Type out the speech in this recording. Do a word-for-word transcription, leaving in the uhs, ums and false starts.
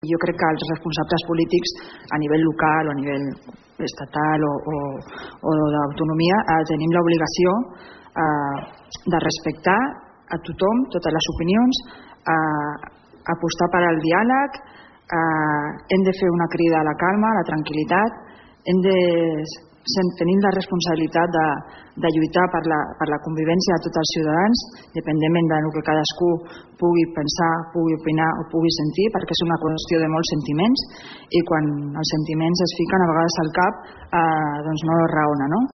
Jo crec que els responsables polítics a nivell local o a nivell estatal o, o, o d'autonomia eh, tenim l'obligació eh, de respectar a tothom, totes les opinions, eh, apostar per al diàleg, eh, hem de fer una crida a la calma, a la tranquil·litat, hem de tenim la responsabilitat de, de lluitar per la, per la convivència de tots els ciutadans, dependentment del que cadascú pugui pensar, pugui opinar o pugui sentir, perquè és una qüestió de molts sentiments i quan els sentiments es fiquen a vegades al cap, eh, doncs no raona, no?